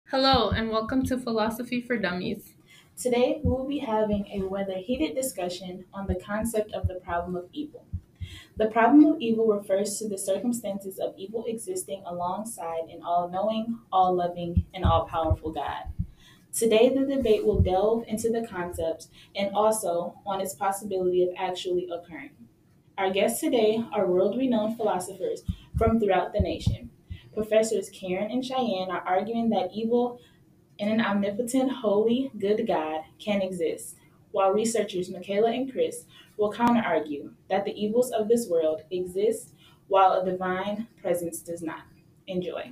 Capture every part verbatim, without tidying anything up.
Hello, and welcome to Philosophy for Dummies. Today, we will be having a rather heated discussion on the concept of the problem of evil. The problem of evil refers to the circumstances of evil existing alongside an all knowing, all loving, and all powerful God. Today, the debate will delve into the concept and also on its possibility of actually occurring. Our guests today are world renowned philosophers from throughout the nation. Professors Karen and Cheyenne are arguing that evil and an omnipotent, holy, good God can exist, while researchers Michaela and Chris will counter argue that the evils of this world exist while a divine presence does not. Enjoy.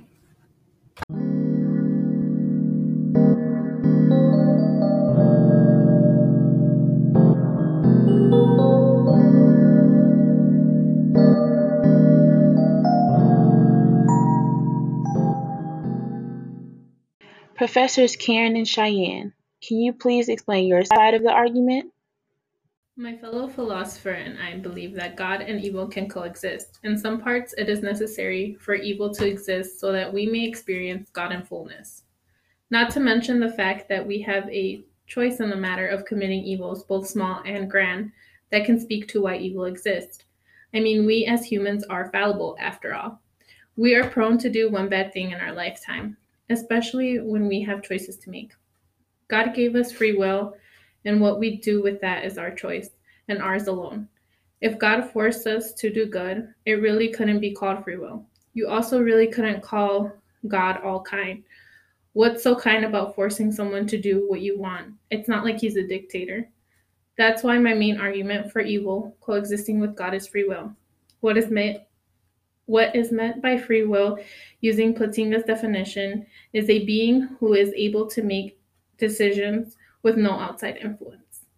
Professors Karen and Cheyenne, can you please explain your side of the argument? My fellow philosopher and I believe that God and evil can coexist. In some parts, it is necessary for evil to exist so that we may experience God in fullness. Not to mention the fact that we have a choice in the matter of committing evils, both small and grand, that can speak to why evil exists. I mean, we as humans are fallible, after all. We are prone to do one bad thing in our lifetime, especially when we have choices to make. God gave us free will, and what we do with that is our choice, and ours alone. If God forced us to do good, it really couldn't be called free will. You also really couldn't call God all kind. What's so kind about forcing someone to do what you want? It's not like he's a dictator. That's why my main argument for evil coexisting with God is free will. What is meant what is meant by free will, using Plantinga's definition, is a being who is able to make decisions with no outside influence.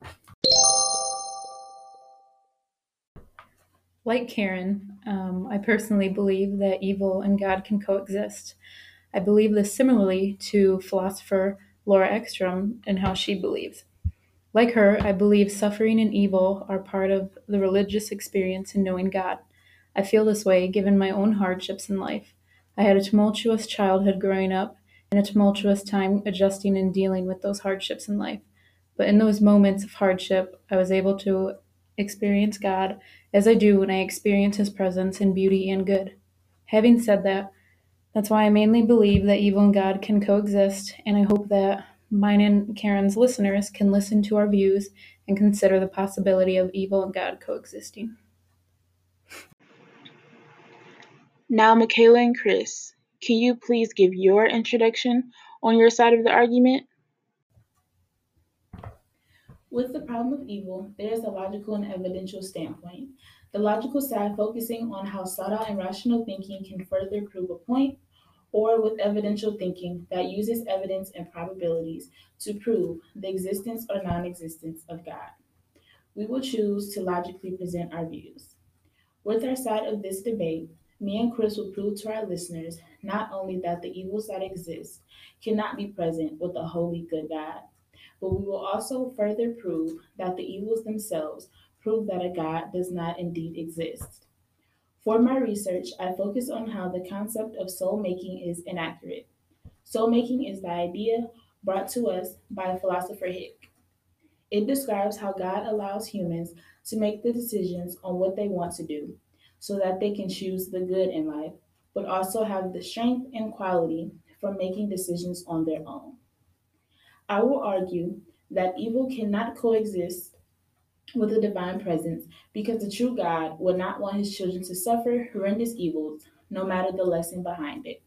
Like Karen, um, I personally believe that evil and God can coexist. I believe this similarly to philosopher Laura Ekstrom and how she believes. Like her, I believe suffering and evil are part of the religious experience in knowing God. I feel this way given my own hardships in life. I had a tumultuous childhood growing up and a tumultuous time adjusting and dealing with those hardships in life. But in those moments of hardship, I was able to experience God as I do when I experience His presence in beauty and good. Having said that, that's why I mainly believe that evil and God can coexist, and I hope that mine and Karen's listeners can listen to our views and consider the possibility of evil and God coexisting. Now, Michaela and Chris, can you please give your introduction on your side of the argument? With the problem of evil, there is a logical and evidential standpoint. The logical side focusing on how sought out and rational thinking can further prove a point, or with evidential thinking that uses evidence and probabilities to prove the existence or non existence of God. We will choose to logically present our views. With our side of this debate, me and Chris will prove to our listeners not only that the evils that exist cannot be present with a holy good God, but we will also further prove that the evils themselves prove that a God does not indeed exist. For my research, I focus on how the concept of soul making is inaccurate. Soul making is the idea brought to us by philosopher Hick. It describes how God allows humans to make the decisions on what they want to do so that they can choose the good in life, but also have the strength and quality for making decisions on their own. I will argue that evil cannot coexist with a divine presence because the true God would not want his children to suffer horrendous evils, no matter the lesson behind it.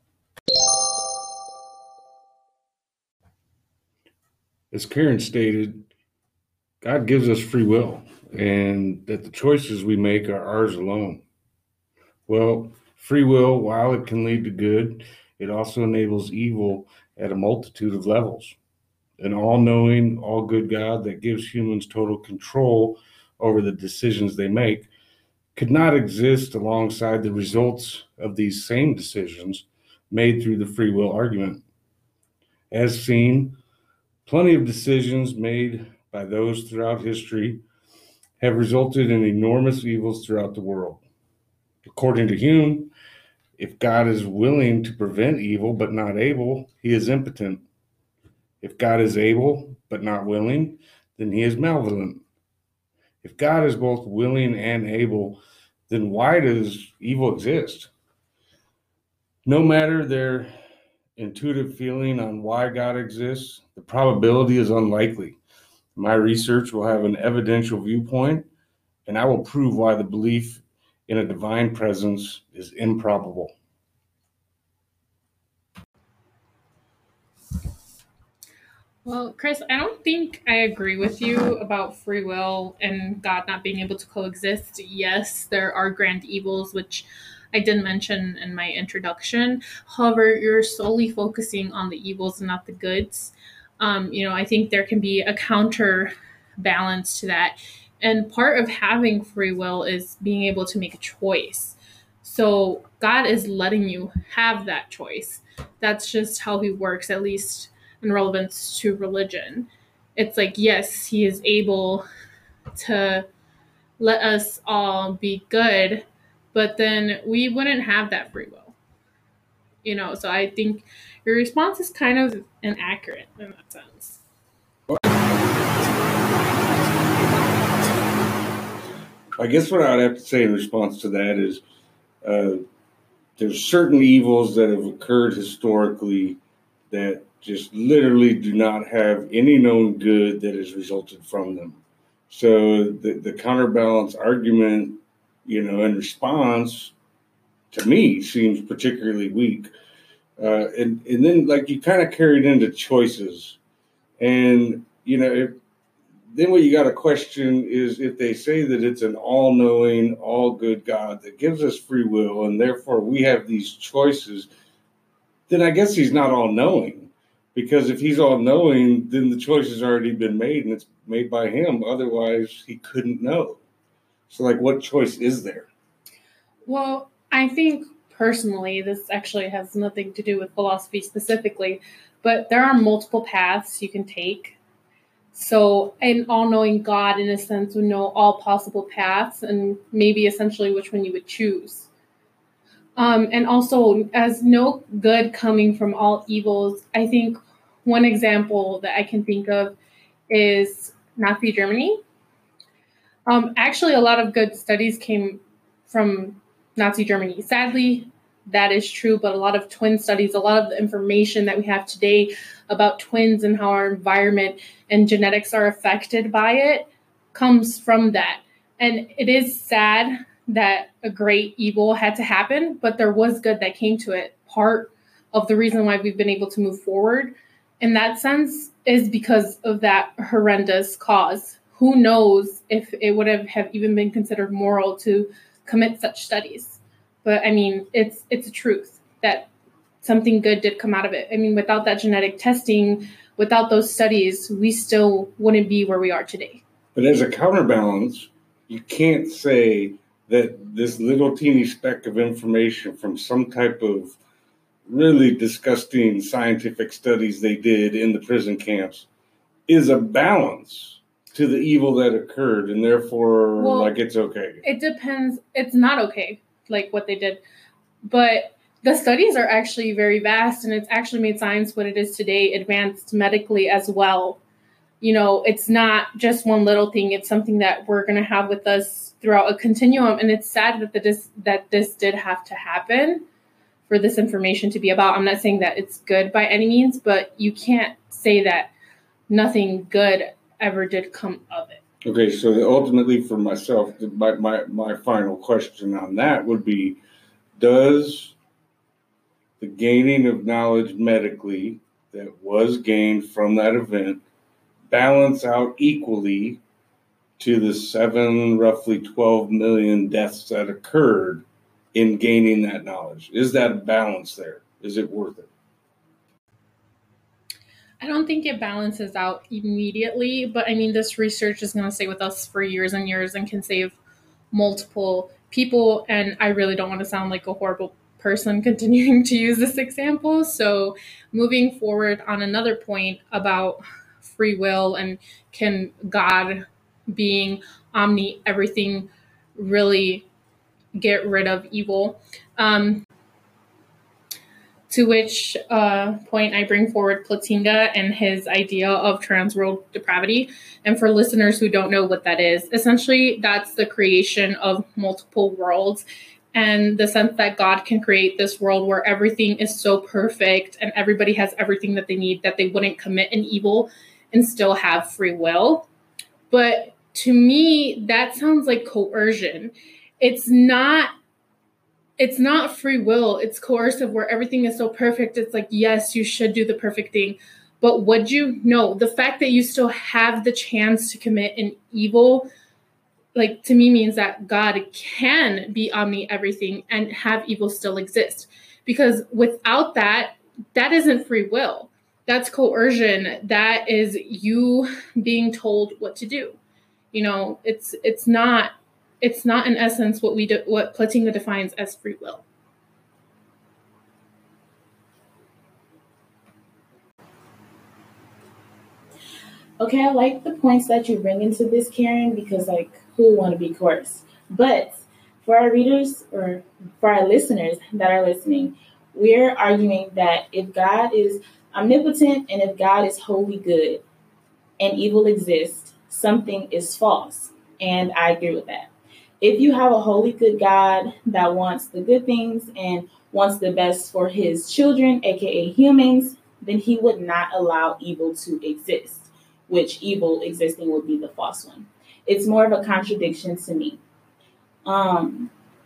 As Karen stated, God gives us free will and that the choices we make are ours alone. Well, free will, while it can lead to good, it also enables evil at a multitude of levels. An all knowing, all good God that gives humans total control over the decisions they make could not exist alongside the results of these same decisions made through the free will argument. As seen, plenty of decisions made by those throughout history have resulted in enormous evils throughout the world. According to Hume, If God is willing to prevent evil but not able, he is impotent. If God is able but not willing, then he is malevolent. If God is both willing and able, then why does evil exist? No matter their intuitive feeling on why God exists, the probability is unlikely. My research will have an evidential viewpoint, and I will prove why the belief in a divine presence is improbable. Well, Chris, I don't think I agree with you about free will and God not being able to coexist. Yes, there are grand evils, which I did mention in my introduction. However, you're solely focusing on the evils and not the goods. Um, you know, I think there can be a counterbalance to that. And part of having free will is being able to make a choice. So God is letting you have that choice. That's just how he works, at least in relevance to religion. It's like, yes, he is able to let us all be good, but then we wouldn't have that free will. You know, so I think your response is kind of inaccurate in that sense. I guess what I would have to say in response to that is uh, there's certain evils that have occurred historically that just literally do not have any known good that has resulted from them. So the, the counterbalance argument, you know, in response to me seems particularly weak. Uh, and, and then like you kind of carried into choices. And, you know, if, then what you got to question is if they say that it's an all-knowing, all-good God that gives us free will, and therefore we have these choices, then I guess he's not all-knowing. Because if he's all-knowing, then the choice has already been made, and it's made by him. Otherwise, he couldn't know. So, like, what choice is there? Well, I think personally, this actually has nothing to do with philosophy specifically, but there are multiple paths you can take. So an all-knowing God, in a sense, would know all possible paths and maybe essentially which one you would choose. Um, and also, as no good coming from all evils, I think one example that I can think of is Nazi Germany. Um, actually, a lot of good studies came from Nazi Germany. Sadly, that is true, but a lot of twin studies, a lot of the information that we have today about twins and how our environment and genetics are affected by it comes from that. And it is sad that a great evil had to happen, but there was good that came to it. Part of the reason why we've been able to move forward in that sense is because of that horrendous cause. Who knows if it would have, have even been considered moral to commit such studies. But I mean, it's it's a truth that something good did come out of it. I mean, without that genetic testing, without those studies, we still wouldn't be where we are today. But as a counterbalance, you can't say that this little teeny speck of information from some type of really disgusting scientific studies they did in the prison camps is a balance to the evil that occurred, and therefore, well, like, it's okay. It depends. It's not okay, like what they did. But the studies are actually very vast, and it's actually made science what it is today advanced medically as well. You know, it's not just one little thing. It's something that we're going to have with us throughout a continuum. And it's sad that, the, this, that this did have to happen for this information to be about. I'm not saying that it's good by any means, but you can't say that nothing good ever did come of it. Okay, so ultimately for myself, my, my, my final question on that would be, does the gaining of knowledge medically that was gained from that event balance out equally to the seven, roughly twelve million deaths that occurred in gaining that knowledge? Is that a balance there? Is it worth it? I don't think it balances out immediately, but I mean, this research is going to stay with us for years and years and can save multiple people. And I really don't want to sound like a horrible person continuing to use this example. So moving forward on another point about free will and can God being omni everything really get rid of evil? Um, To which uh, point I bring forward Platinga and his idea of transworld depravity. And for listeners who don't know what that is, essentially that's the creation of multiple worlds, and the sense that God can create this world where everything is so perfect and everybody has everything that they need, that they wouldn't commit an evil and still have free will. But to me, that sounds like coercion. It's not It's not free will. It's coercive, where everything is so perfect. It's like, yes, you should do the perfect thing. But would you? No. The fact that you still have the chance to commit an evil, like, to me, means that God can be omni everything and have evil still exist. Because without that, that isn't free will. That's coercion. That is you being told what to do. You know, it's it's not it's not in essence what we do, what Platinga defines as free will. Okay, I like the points that you bring into this, Karen, because, like, who would want to be coerced? But for our readers, or for our listeners that are listening, we're arguing that if God is omnipotent and if God is wholly good and evil exists, something is false. And I agree with that. If you have a holy good God that wants the good things and wants the best for his children, aka humans, then he would not allow evil to exist, which evil existing would be the false one. It's more of a contradiction to me. Um,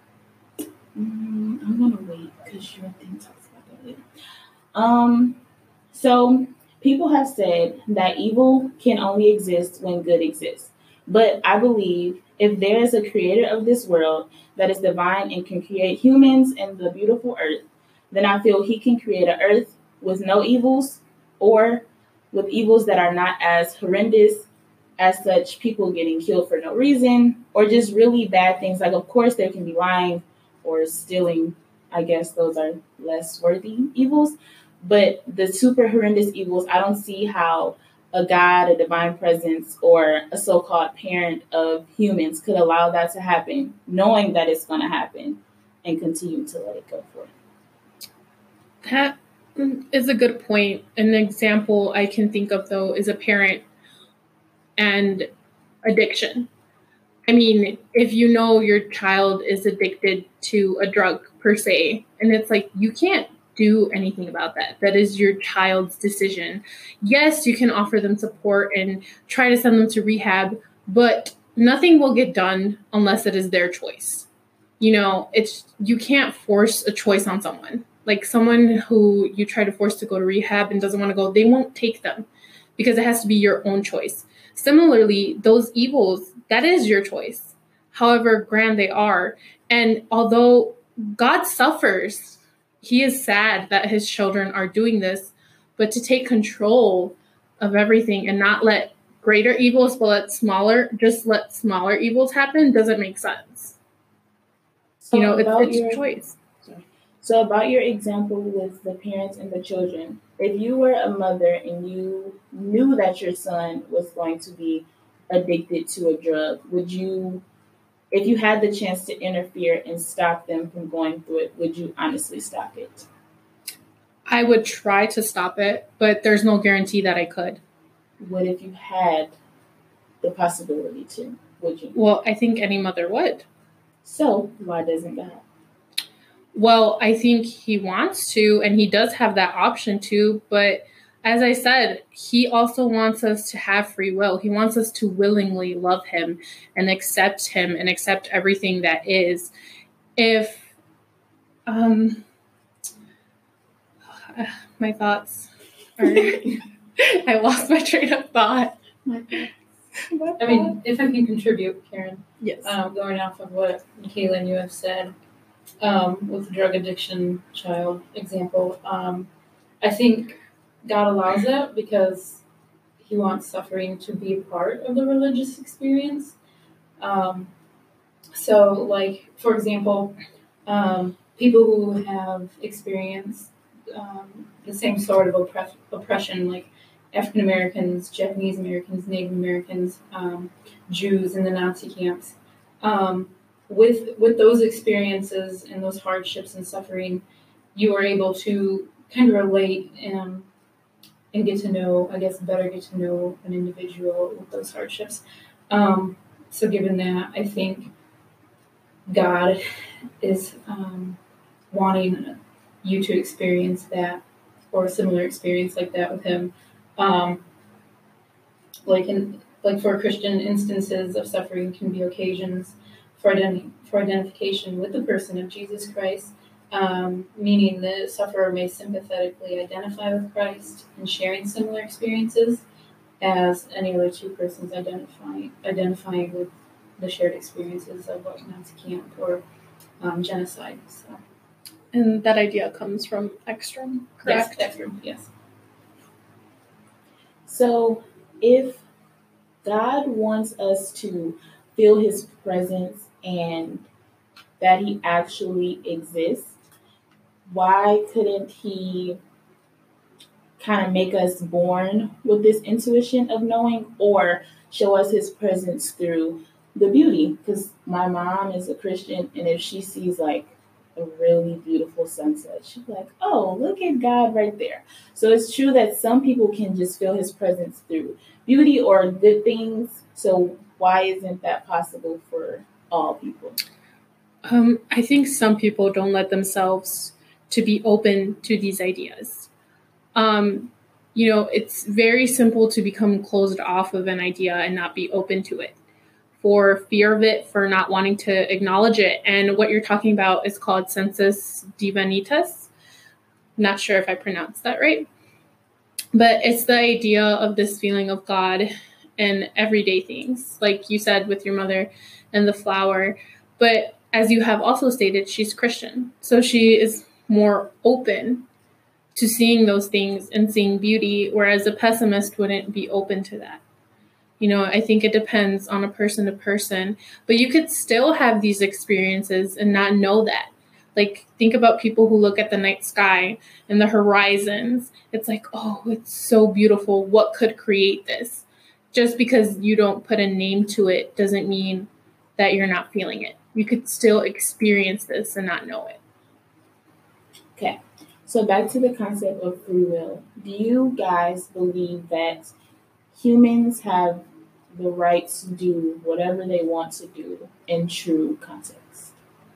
I'm gonna wait because your thing talks about that later. Um, so people have said that evil can only exist when good exists. But I believe if there is a creator of this world that is divine and can create humans and the beautiful earth, then I feel he can create an earth with no evils, or with evils that are not as horrendous as such, people getting killed for no reason, or just really bad things. Like, of course, there can be lying or stealing. I guess those are less worthy evils. But the super horrendous evils, I don't see how a God, a divine presence, or a so-called parent of humans could allow that to happen, knowing that it's going to happen, and continue to let it go forth. That is a good point. An example I can think of, though, is a parent and addiction. I mean, if you know your child is addicted to a drug per se, and it's like, you can't do anything about that. That is your child's decision. Yes, you can offer them support and try to send them to rehab, but nothing will get done unless it is their choice. You know, it's, you can't force a choice on someone. Like, someone who you try to force to go to rehab and doesn't want to go, they won't take them because it has to be your own choice. Similarly, those evils, that is your choice, however grand they are. And although God suffers, he is sad that his children are doing this, but to take control of everything and not let greater evils, but let smaller, just let smaller evils happen, doesn't make sense. So you know, it's, it's your choice. Sorry. So about your example with the parents and the children, if you were a mother and you knew that your son was going to be addicted to a drug, would you, if you had the chance to interfere and stop them from going through it, would you honestly stop it? I would try to stop it, but there's no guarantee that I could. What if you had the possibility to? Would you? Well, I think any mother would. So why doesn't God? Well, I think he wants to, and he does have that option to, but as I said, he also wants us to have free will. He wants us to willingly love him and accept him and accept everything that is. If, um, my thoughts are, I lost my train of thought. I mean, if I can contribute, Karen. Yes. Um, going off of what Michaela and you have said, um, with the drug addiction child example, um, I think God allows that because he wants suffering to be a part of the religious experience. Um, so, like, for example, um, people who have experienced um, the same sort of oppre- oppression, like African Americans, Japanese Americans, Native Americans, um, Jews in the Nazi camps, um, with with those experiences and those hardships and suffering, you are able to kind of relate and and get to know, I guess, better get to know an individual with those hardships. Um, so given that, I think God is um, wanting you to experience that or a similar experience like that with Him. Um, like in like for Christian, instances of suffering can be occasions for identi- for identification with the person of Jesus Christ, um, meaning the sufferer may sympathetically identify with Christ and sharing similar experiences as any other two persons identifying identifying with the shared experiences of like Nazi camp or um, genocide. So. And that idea comes from Ekstrom, correct? Yes, Ekstrom, yes. So if God wants us to feel His presence and that He actually exists, why couldn't He kind of make us born with this intuition of knowing, or show us His presence through the beauty? Because my mom is a Christian, and if she sees like a really beautiful sunset, she's like, oh, look at God right there. So it's true that some people can just feel His presence through beauty or good things. So why isn't that possible for all people? Um, I think some people don't let themselves to be open to these ideas. Um, you know, it's very simple to become closed off of an idea and not be open to it for fear of it, for not wanting to acknowledge it. And what you're talking about is called sensus divinitas. I'm not sure if I pronounced that right, but it's the idea of this feeling of God in everyday things, like you said with your mother and the flower. But as you have also stated, she's Christian, so she is more open to seeing those things and seeing beauty, whereas a pessimist wouldn't be open to that. You know, I think it depends on a person to person, but you could still have these experiences and not know that. Like, think about people who look at the night sky and the horizons. It's like, oh, it's so beautiful. What could create this? Just because you don't put a name to it doesn't mean that you're not feeling it. You could still experience this and not know it. Okay. So back to the concept of free will. Do you guys believe that humans have the right to do whatever they want to do in true context?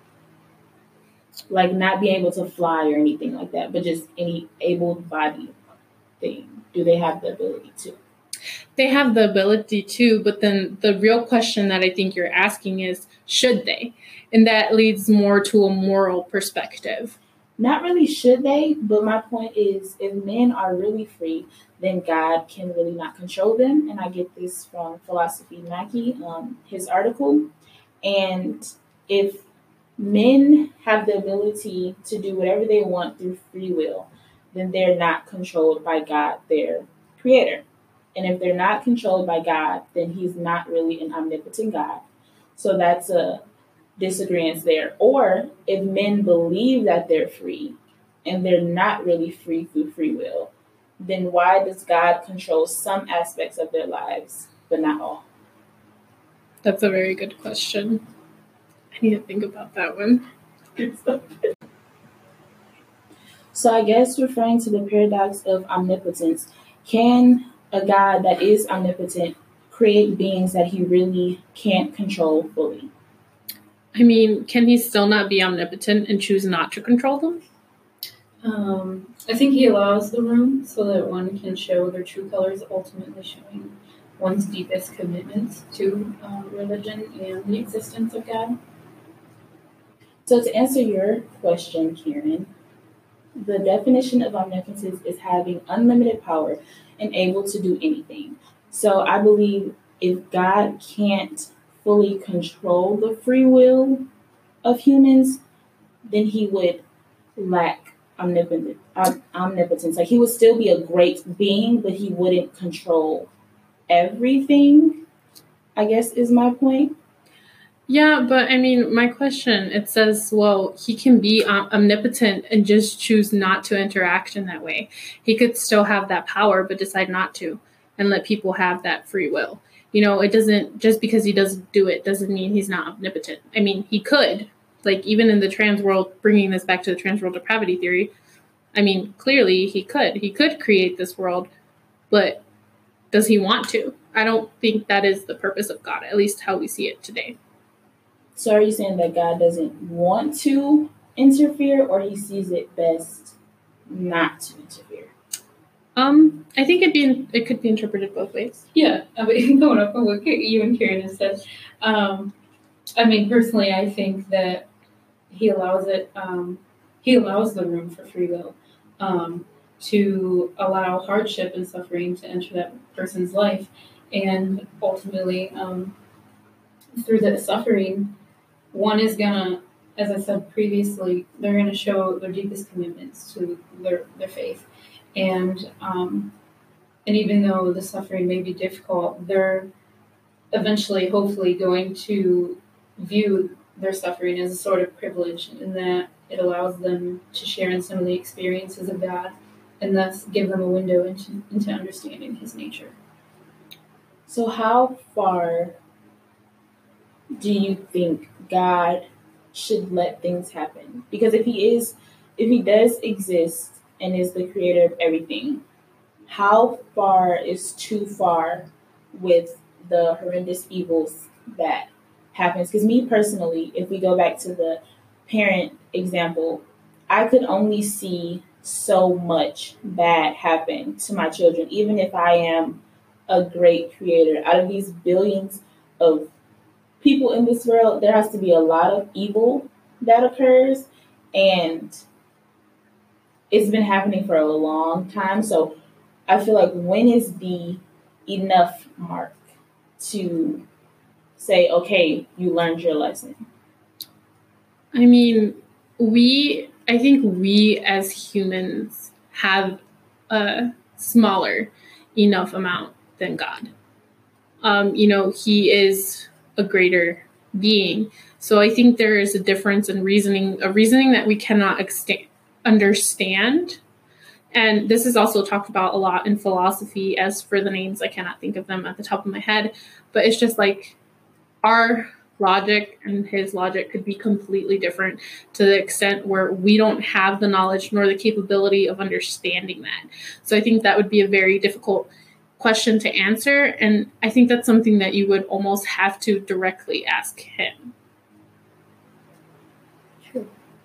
Like not being able to fly or anything like that, but just any able-bodied thing. Do they have the ability to? They have the ability to, but then the real question that I think you're asking is, should they? And that leads more to a moral perspective. Not really should they, but my point is if men are really free, then God can really not control them. And I get this from Philosophy Mackey, um, his article. And if men have the ability to do whatever they want through free will, then they're not controlled by God, their creator. And if they're not controlled by God, then He's not really an omnipotent God. So that's a disagreement there. Or if men believe that they're free and they're not really free through free will, then why does God control some aspects of their lives, but not all? That's a very good question. I need to think about that one. So I guess referring to the paradox of omnipotence, can a God that is omnipotent create beings that He really can't control fully? I mean, can He still not be omnipotent and choose not to control them? Um, I think He allows the room so that one can show their true colors, ultimately showing one's deepest commitments to uh, religion and the existence of God. So to answer your question, Karen, the definition of omnipotence is having unlimited power and able to do anything. So I believe if God can't fully control the free will of humans, then He would lack omnipotent, um, omnipotence. Like He would still be a great being, but He wouldn't control everything, I guess is my point. Yeah, but I mean, my question, it says, well, He can be um, omnipotent and just choose not to interact in that way. He could still have that power, but decide not to and let people have that free will. You know, it doesn't, just because He doesn't do it doesn't mean He's not omnipotent. I mean, He could, like even in the trans world, bringing this back to the trans world depravity theory, I mean, clearly he could. He could create this world, but does he want to? I don't think that is the purpose of God, at least how we see it today. So are you saying that God doesn't want to interfere, or he sees it best not to interfere? Um, I think it'd be it could be interpreted both ways. Yeah, I mean, going up on what you and Karen have said. Um, I mean, personally, I think that he allows it. Um, he allows the room for free will um, to allow hardship and suffering to enter that person's life, and ultimately, um, through that suffering, one is gonna, as I said previously, they're gonna show their deepest commitments to their their faith, and um, and even though the suffering may be difficult, they're eventually, hopefully, going to view their suffering as a sort of privilege, in that it allows them to share in some of the experiences of God, and thus give them a window into, into understanding His nature. So how far do you think God should let things happen? Because if he is, if he does exist and is the creator of everything, how far is too far with the horrendous evils that happens? Because me personally, if we go back to the parent example, I could only see so much bad happen to my children, even if I am a great creator. Out of these billions of people in this world, there has to be a lot of evil that occurs, and it's been happening for a long time. So I feel like, when is the enough mark to say, okay, you learned your lesson? I mean, we, I think we as humans have a smaller enough amount than God. Um, you know, he is a greater being. So I think there is a difference in reasoning, a reasoning that we cannot exta- understand. And this is also talked about a lot in philosophy. As for the names, I cannot think of them at the top of my head. But it's just like our logic and his logic could be completely different, to the extent where we don't have the knowledge nor the capability of understanding that. So I think that would be a very difficult question to answer. And I think that's something that you would almost have to directly ask him. True.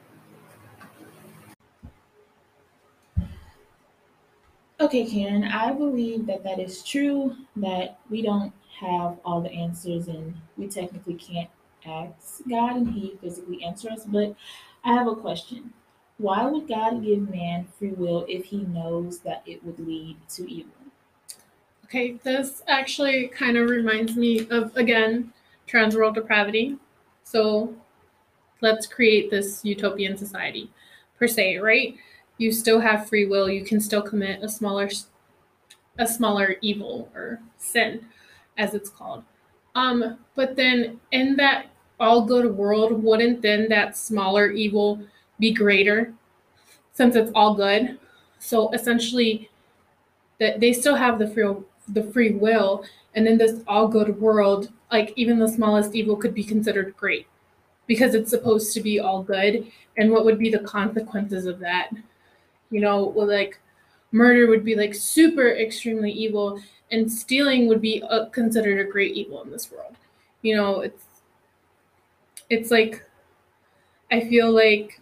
Okay, Karen, I believe that that is true, that we don't have all the answers, and we technically can't ask God and he physically answer us. But I have a question. Why would God give man free will if he knows that it would lead to evil? Okay, this actually kind of reminds me of, again, transworld depravity. So let's create this utopian society, per se, right? You still have free will. You can still commit a smaller, a smaller evil or sin, as it's called. Um, but then in that all good world, wouldn't then that smaller evil be greater, since it's all good? So essentially, that they still have the free the free will, and in this all good world, like, even the smallest evil could be considered great, because it's supposed to be all good. And what would be the consequences of that? You know, well, like, murder would be like super extremely evil, and stealing would be uh, considered a great evil in this world. You know, it's it's like, I feel like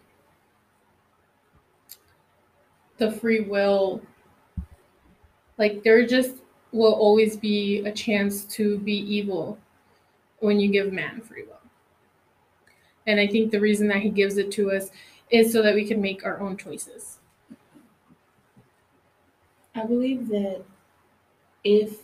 the free will, like, there just will always be a chance to be evil when you give man free will. And I think the reason that he gives it to us is so that we can make our own choices. I believe that if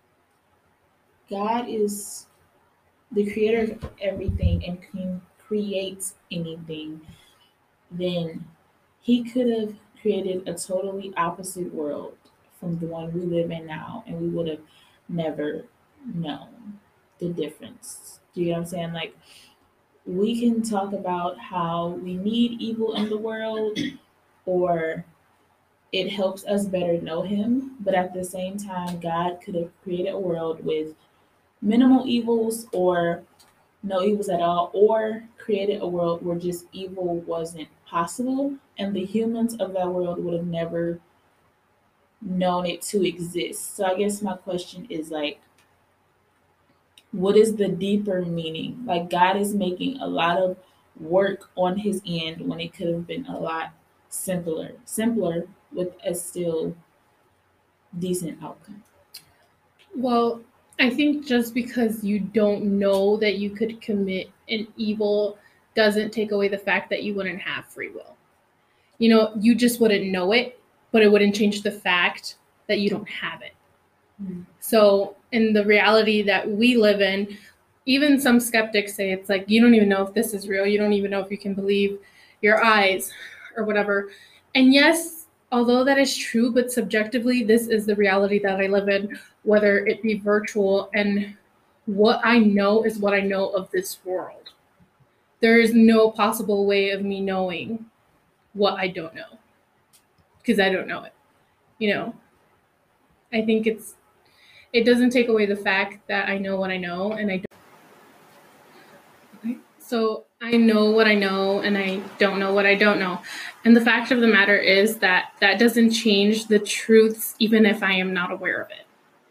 God is the creator of everything and can create anything, then he could have created a totally opposite world from the one we live in now, and we would have never known the difference. Do you know what I'm saying? Like, we can talk about how we need evil in the world, or it helps us better know him, but at the same time, God could have created a world with minimal evils or no evils at all, or created a world where just evil wasn't possible, and the humans of that world would have never known it to exist. So I guess my question is like, what is the deeper meaning? Like God is making a lot of work on his end when it could have been a lot simpler, simpler with a still decent outcome. Well, I think just because you don't know that you could commit an evil doesn't take away the fact that you wouldn't have free will. You know, you just wouldn't know it, but it wouldn't change the fact that you don't have it. Mm. So, in the reality that we live in, even some skeptics say it's like, you don't even know if this is real. You don't even know if you can believe your eyes or whatever. And yes, although that is true, but subjectively, this is the reality that I live in, whether it be virtual. And what I know is what I know of this world. There is no possible way of me knowing what I don't know, because I don't know it. You know, I think it's, it doesn't take away the fact that I know what I know and I don't. Okay. So I know what I know and I don't know what I don't know. And the fact of the matter is that that doesn't change the truths, even if I am not aware of it.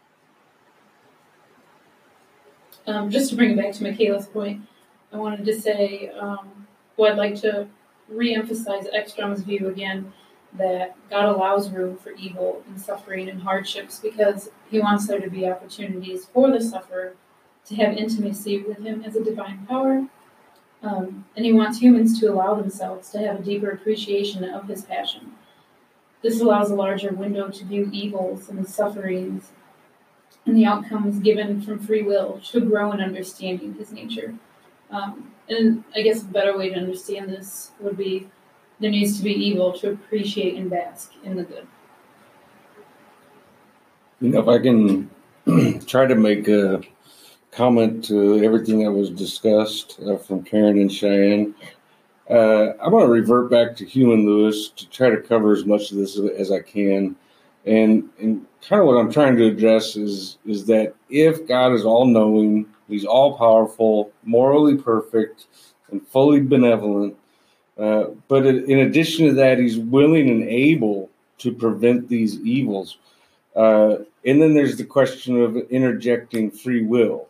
Um, just to bring it back to Michaela's point, I wanted to say, um, well, I'd like to re-emphasize Ekstrom's view again, that God allows room for evil and suffering and hardships because he wants there to be opportunities for the sufferer to have intimacy with him as a divine power. Um, and he wants humans to allow themselves to have a deeper appreciation of his passion. This allows a larger window to view evils and sufferings and the outcomes given from free will to grow in understanding his nature. Um, and I guess a better way to understand this would be there needs to be evil to appreciate and bask in the good. You know, if I can try to make a comment to everything that was discussed uh, from Karen and Cheyenne, uh, I'm going to revert back to Hugh and Lewis to try to cover as much of this as I can. And, and kind of what I'm trying to address is, is that if God is all-knowing, he's all-powerful, morally perfect, and fully benevolent, Uh, but in addition to that, he's willing and able to prevent these evils. Uh, and then there's the question of interjecting free will.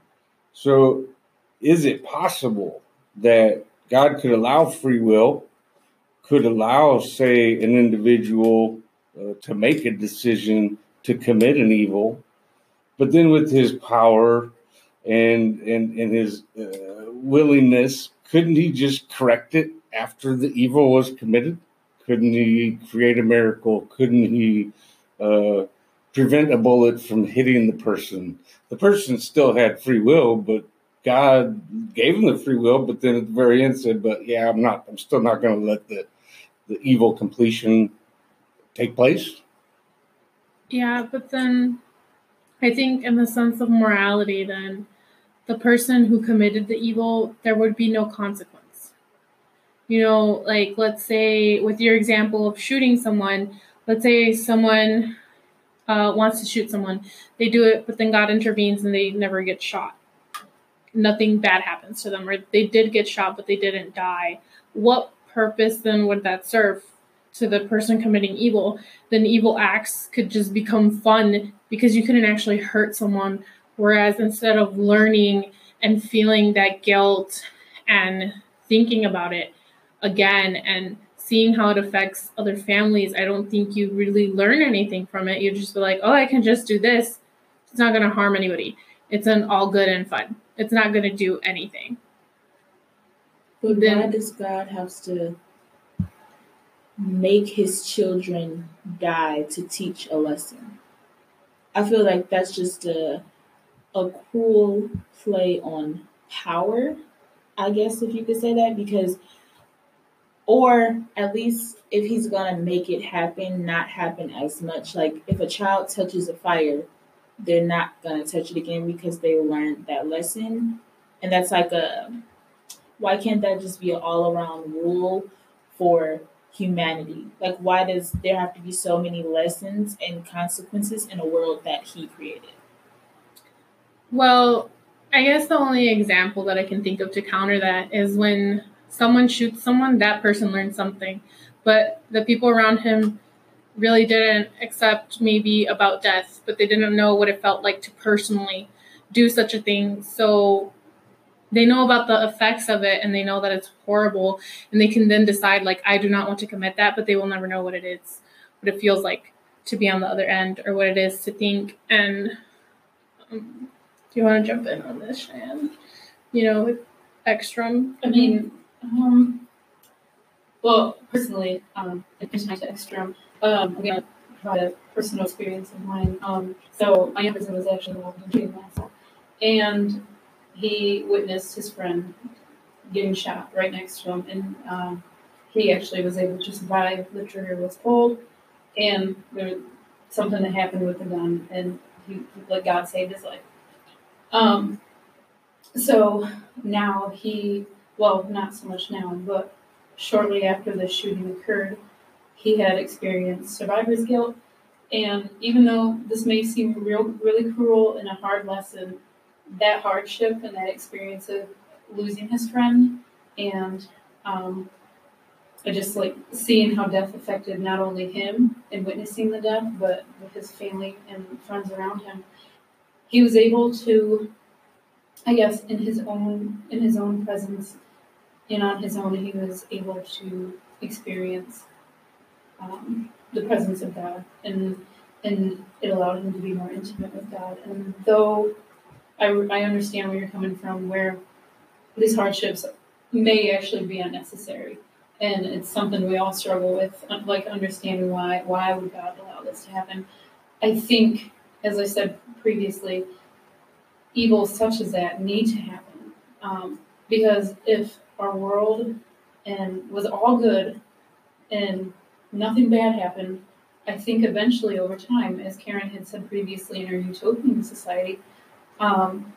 So is it possible that God could allow free will, could allow, say, an individual uh, to make a decision to commit an evil, but then with his power and, and, and his uh, willingness, couldn't he just correct it after the evil was committed? Couldn't he create a miracle? Couldn't he uh, prevent a bullet from hitting the person? The person still had free will, but God gave him the free will, but then at the very end said, but yeah, I'm not, I'm still not going to let the, the evil completion take place. Yeah, but then I think in the sense of morality, then the person who committed the evil, there would be no consequence. You know, like, let's say with your example of shooting someone, let's say someone uh, wants to shoot someone. They do it, but then God intervenes and they never get shot. Nothing bad happens to them, or they did get shot, but they didn't die. What purpose then would that serve to the person committing evil? Then evil acts could just become fun because you couldn't actually hurt someone. Whereas instead of learning and feeling that guilt and thinking about it again and seeing how it affects other families, I don't think you really learn anything from it. You just be like, oh, I can just do this. It's not going to harm anybody. It's an all good and fun. It's not going to do anything. But Then- why does God have to make his children die to teach a lesson? I feel like that's just a a cool play on power, I guess, if you could say that, because, or at least if he's gonna make it happen, not happen as much. Like if a child touches a fire, they're not gonna touch it again because they learned that lesson. And that's like a, why can't that just be an all around rule for humanity? Like, why does there have to be so many lessons and consequences in a world that he created? Well, I guess the only example that I can think of to counter that is when someone shoots someone, that person learns something. But the people around him really didn't accept maybe about death, but they didn't know what it felt like to personally do such a thing. So they know about the effects of it, and they know that it's horrible, and they can then decide, like, I do not want to commit that, but they will never know what it is, what it feels like to be on the other end, or what it is to think. And um, do you want to jump in on this, Cheyenne? You know, with Ekstrom? I mean, um, well, personally, um, in addition to Ekstrom, um, I'm going to provide a personal experience of mine. Um, so my younger brother was actually involved in shooting myself, and he witnessed his friend getting shot right next to him, and um, he actually was able to survive. The trigger was pulled, and there was something that happened with the gun, and he, like, God saved his life. Um, so now he, well, not so much now, but shortly after the shooting occurred, he had experienced survivor's guilt. And even though this may seem real, really cruel and a hard lesson, that hardship and that experience of losing his friend, and um, I just like seeing how death affected not only him and witnessing the death, but his family and friends around him, he was able to, I guess, in his own in his own presence and on his own, he was able to experience um, the presence of God, and and it allowed him to be more intimate with God. And though I, I understand where you're coming from, where these hardships may actually be unnecessary, and it's something we all struggle with, like understanding why why would God allow this to happen. I think, as I said previously, evils such as that need to happen, um, because if our world and was all good and nothing bad happened, I think eventually over time, as Karen had said previously in our utopian society, um,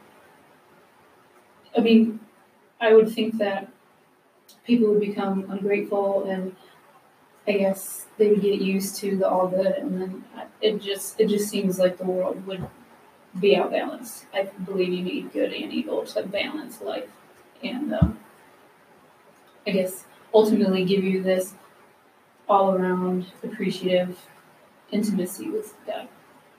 I mean, I would think that people would become ungrateful, and I guess they would get used to the all good, and then it just it just seems like the world would be out balanced. I believe you need good and evil to balance life, and um, I guess ultimately give you this all around appreciative intimacy with God.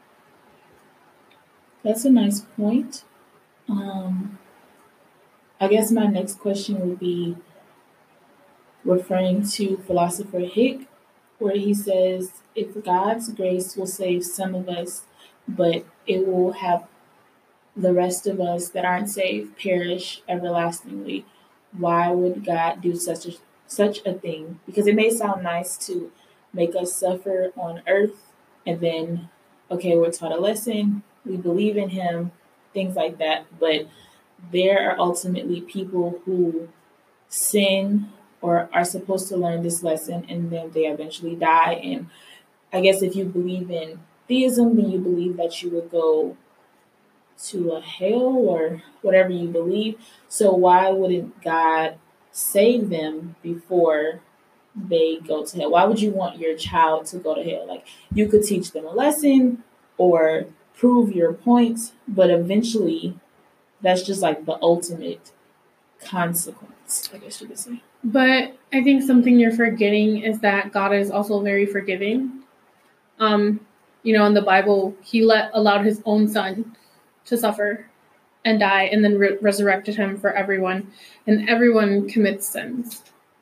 That's a nice point. Um, I guess my next question would be referring to philosopher Hick, where he says, if God's grace will save some of us, but it will have the rest of us that aren't saved perish everlastingly, why would God do such a such a thing? Because it may sound nice to make us suffer on earth, and then, okay, we're taught a lesson, we believe in him, things like that. But there are ultimately people who sin or are supposed to learn this lesson, and then they eventually die. And I guess if you believe in theism, then you believe that you would go to a hell or whatever you believe. So why wouldn't God save them before they go to hell? Why would you want your child to go to hell? Like, you could teach them a lesson or prove your point, but eventually that's just like the ultimate consequence, I guess you could say. But I think something you're forgetting is that God is also very forgiving. Um, you know, in the Bible, he let allowed his own son to suffer and die, and then re- resurrected him for everyone. And everyone commits sins.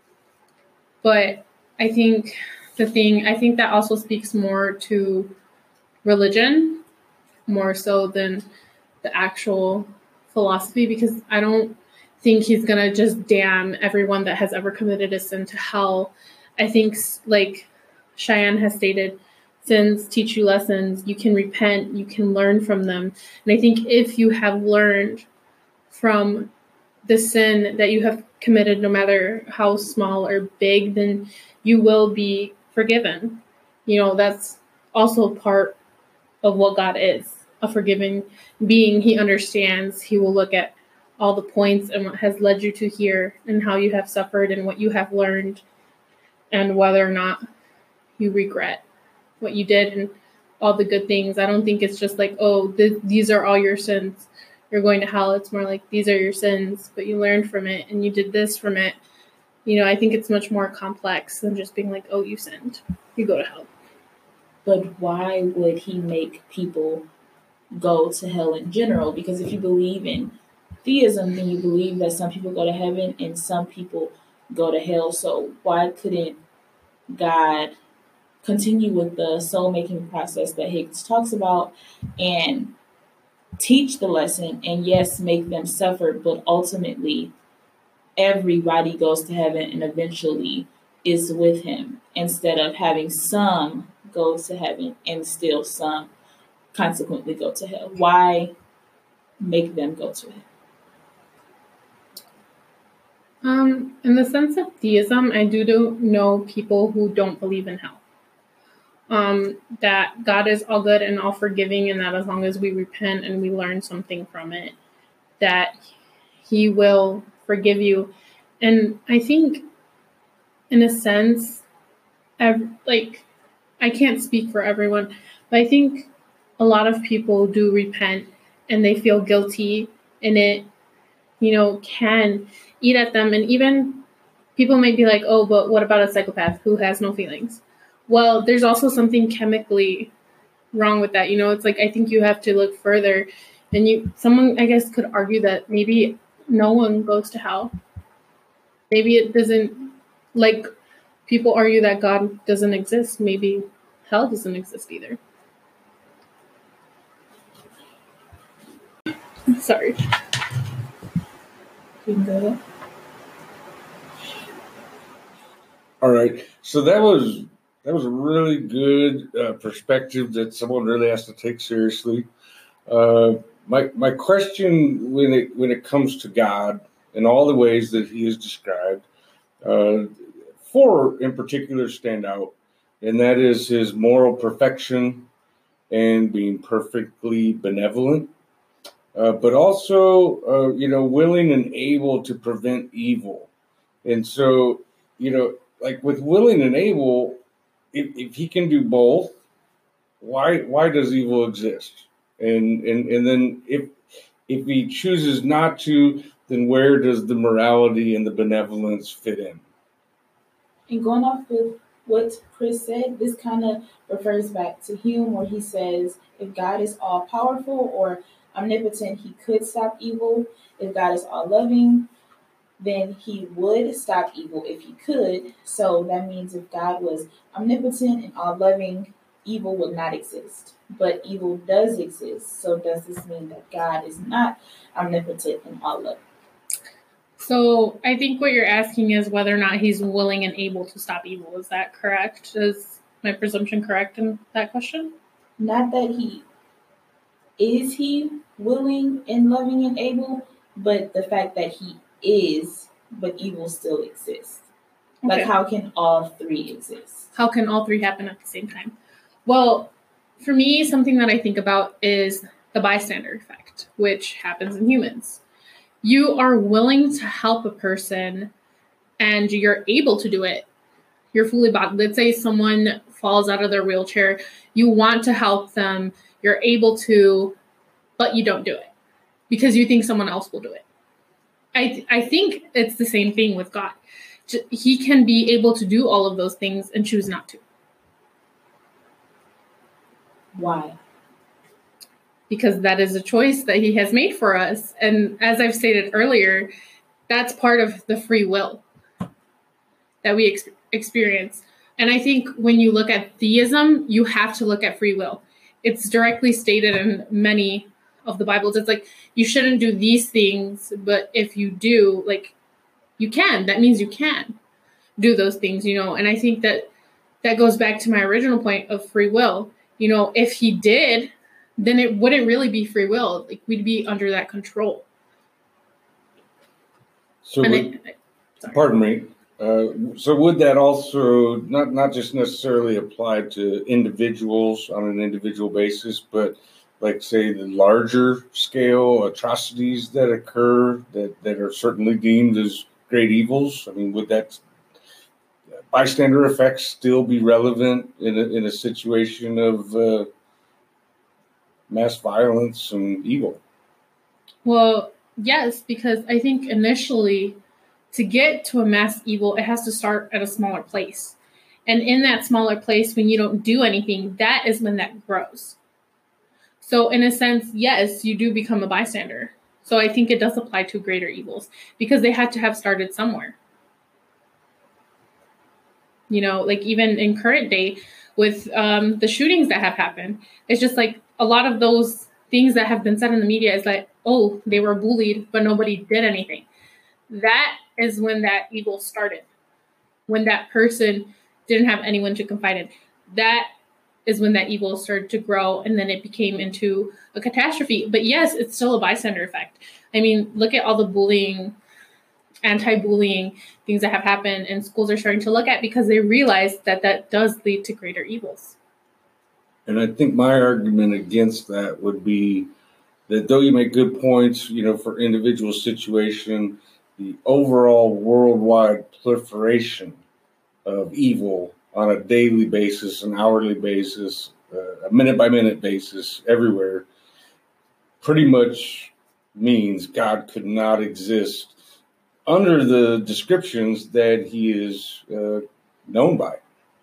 But I think the thing, I think that also speaks more to religion, more so than the actual philosophy, because I don't think he's going to just damn everyone that has ever committed a sin to hell. I think, like Cheyenne has stated, sins teach you lessons. You can repent, you can learn from them. And I think if you have learned from the sin that you have committed, no matter how small or big, then you will be forgiven. You know, that's also part of what God is, a forgiving being. He understands. He will look at all the points and what has led you to here, and how you have suffered and what you have learned, and whether or not you regret what you did and all the good things. I don't think it's just like, oh, th- these are all your sins, you're going to hell. It's more like, these are your sins, but you learned from it and you did this from it. You know, I think it's much more complex than just being like, oh, you sinned, you go to hell. But why would he make people go to hell in general? Because if you believe in theism, then you believe that some people go to heaven and some people go to hell. So why couldn't God continue with the soul making process that Higgs talks about and teach the lesson and yes, make them suffer, but ultimately everybody goes to heaven and eventually is with him instead of having some go to heaven and still some consequently go to hell? Why make them go to hell? Um, in the sense of theism, I do, do know people who don't believe in hell. Um, that God is all good and all forgiving, and that as long as we repent and we learn something from it, that he will forgive you. And I think, in a sense, ev- like, I can't speak for everyone, but I think a lot of people do repent and they feel guilty, and it, you know, can eat at them. And even people might be like, oh, but what about a psychopath who has no feelings? Well, there's also something chemically wrong with that. You know, it's like, I think you have to look further. And you, someone, I guess, could argue that maybe no one goes to hell. Maybe it doesn't, like people argue that God doesn't exist. Maybe hell doesn't exist either. Sorry. You can go ahead. All right. So that was that was a really good uh, perspective that someone really has to take seriously. Uh, my my question when it when it comes to God and all the ways that He is described, uh, four in particular stand out, and that is His moral perfection and being perfectly benevolent, uh, but also uh, you know willing and able to prevent evil. And so you know, like with willing and able, if, if He can do both, why why does evil exist? And and and then if if He chooses not to, then where does the morality and the benevolence fit in? And going off with what Chris said, this kind of refers back to Hume, where he says if God is all powerful or omnipotent, he could stop evil. If God is all loving, then he would stop evil if he could. So that means if God was omnipotent and all loving, evil would not exist. But evil does exist. So does this mean that God is not omnipotent and all loving? So I think what you're asking is whether or not he's willing and able to stop evil. Is that correct? Is my presumption correct in that question? Not that he is he willing and loving and able, but the fact that he is, but evil still exists. Okay. Like, how can all three exist? How can all three happen at the same time? Well, for me, something that I think about is the bystander effect, which happens in humans. You are willing to help a person and you're able to do it. You're fully bought. Let's say someone falls out of their wheelchair. You want to help them. You're able to, but you don't do it because you think someone else will do it. I th- I think it's the same thing with God. He can be able to do all of those things and choose not to. Why? Because that is a choice that he has made for us. And as I've stated earlier, that's part of the free will that we ex- experience. And I think when you look at theism, you have to look at free will. It's directly stated in many of the Bibles. It's like, you shouldn't do these things, but if you do, like, you can. That means you can do those things, you know. And I think that that goes back to my original point of free will. You know, if he did, then it wouldn't really be free will. Like, we'd be under that control. So, And would, it, sorry. pardon me. Uh, so, would that also not not just necessarily apply to individuals on an individual basis, but like say the larger scale atrocities that occur that, that are certainly deemed as great evils? I mean, would that bystander effect still be relevant in a, in a situation of uh, mass violence and evil? Well, yes, because I think initially to get to a mass evil, it has to start at a smaller place. And in that smaller place, when you don't do anything, that is when that grows. So in a sense, yes, you do become a bystander. So I think it does apply to greater evils because they had to have started somewhere. You know, like even in current day with um, the shootings that have happened, it's just like a lot of those things that have been said in the media is like, oh, they were bullied, but nobody did anything. That is when that evil started. When that person didn't have anyone to confide in. That is when that evil started to grow, and then it became into a catastrophe. But yes, it's still a bystander effect. I mean, look at all the bullying, anti-bullying things that have happened, and schools are starting to look at because they realize that that does lead to greater evils. And I think my argument against that would be that though you make good points, you know, for individual situation, the overall worldwide proliferation of evil on a daily basis, an hourly basis, uh, a minute by minute basis, everywhere, pretty much means God could not exist under the descriptions that he is uh, known by.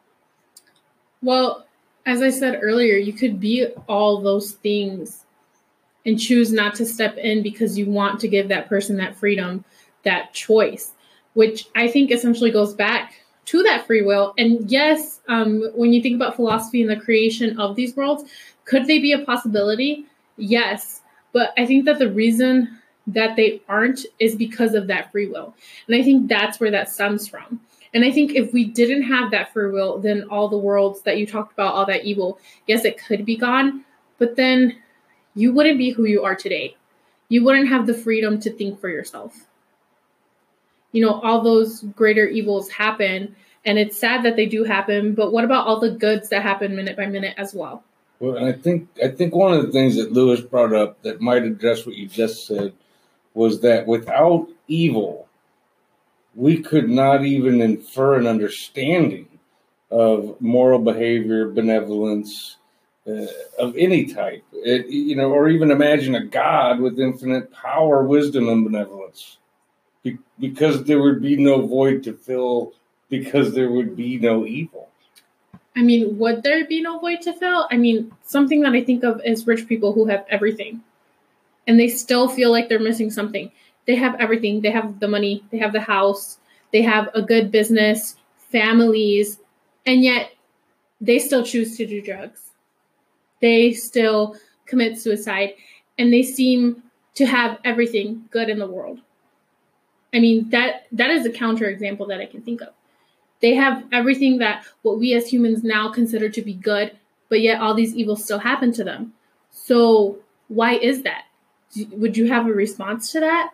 Well, as I said earlier, you could be all those things and choose not to step in because you want to give that person that freedom, that choice, which I think essentially goes back to that free will. And yes, um, when you think about philosophy and the creation of these worlds, could they be a possibility? Yes. But I think that the reason that they aren't is because of that free will. And I think that's where that stems from. And I think if we didn't have that free will, then all the worlds that you talked about, all that evil, yes, it could be gone, but then you wouldn't be who you are today. You wouldn't have the freedom to think for yourself. You know, all those greater evils happen, and it's sad that they do happen, but what about all the goods that happen minute by minute as well? Well, and I think I think one of the things that Lewis brought up that might address what you just said was that without evil, we could not even infer an understanding of moral behavior, benevolence, uh, of any type. It, you know, or even imagine a God with infinite power, wisdom, and benevolence. Be- because there would be no void to fill, because there would be no evil. I mean, would there be no void to fill? I mean, something that I think of is rich people who have everything, and they still feel like they're missing something. They have everything. They have the money. They have the house. They have a good business, families, and yet they still choose to do drugs. They still commit suicide, and they seem to have everything good in the world. I mean, that that is a counterexample that I can think of. They have everything that what we as humans now consider to be good, but yet all these evils still happen to them. So why is that? Would you have a response to that?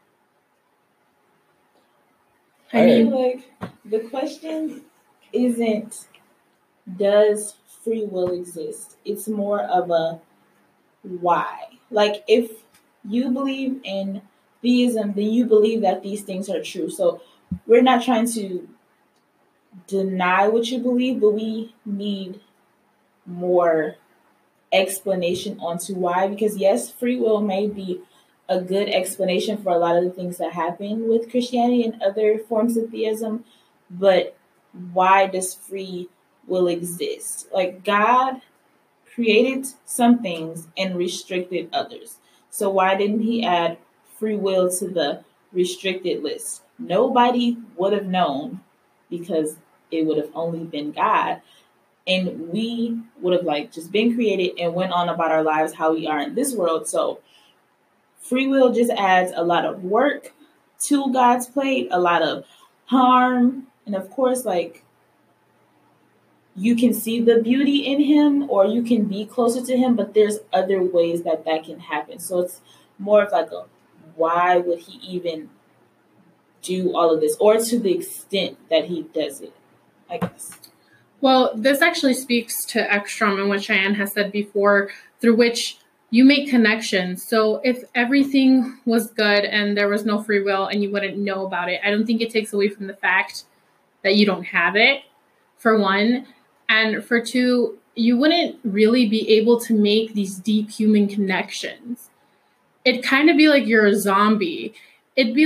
I mean, like, the question isn't, does free will exist? It's more of a why. Like, if you believe in theism, then you believe that these things are true. So we're not trying to deny what you believe, but we need more explanation onto why. Because yes, free will may be a good explanation for a lot of the things that happen with Christianity and other forms of theism, but why does free will exist? Like, God created some things and restricted others. So why didn't he add free will to the restricted list? Nobody would have known because it would have only been God. And we would have like just been created and went on about our lives how we are in this world. So free will just adds a lot of work to God's plate, a lot of harm. And of course, like, you can see the beauty in him or you can be closer to him, but there's other ways that that can happen. So it's more of like a, why would he even do all of this, or to the extent that he does it, I guess. Well, this actually speaks to Ekstrom and what Cheyenne has said before, through which you make connections. So if everything was good and there was no free will and you wouldn't know about it, I don't think it takes away from the fact that you don't have it, for one. And for two, you wouldn't really be able to make these deep human connections. It'd kind of be like you're a zombie. It'd be like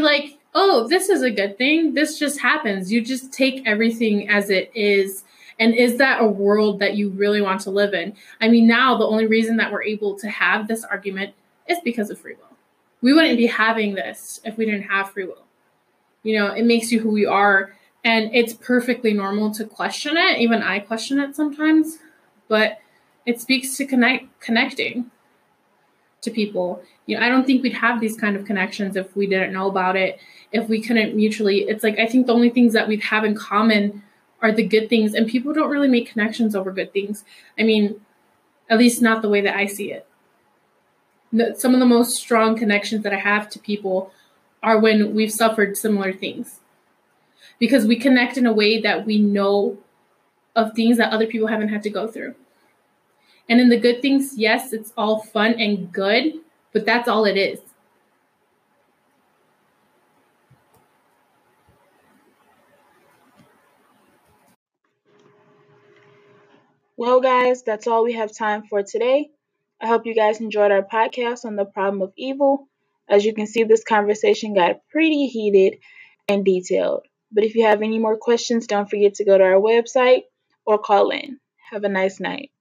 oh, this is a good thing. This just happens. You just take everything as it is. And is that a world that you really want to live in? I mean, now the only reason that we're able to have this argument is because of free will. We wouldn't be having this if we didn't have free will. You know, it makes you who we are. And it's perfectly normal to question it. Even I question it sometimes. But it speaks to connect, connecting to people. You know, I don't think we'd have these kind of connections if we didn't know about it, if we couldn't mutually. It's like, I think the only things that we'd have in common are the good things, and people don't really make connections over good things. I mean, at least not the way that I see it. Some of the most strong connections that I have to people are when we've suffered similar things, because we connect in a way that we know of things that other people haven't had to go through. And in the good things, yes, it's all fun and good, but that's all it is. Well, guys, that's all we have time for today. I hope you guys enjoyed our podcast on the problem of evil. As you can see, this conversation got pretty heated and detailed. But if you have any more questions, don't forget to go to our website or call in. Have a nice night.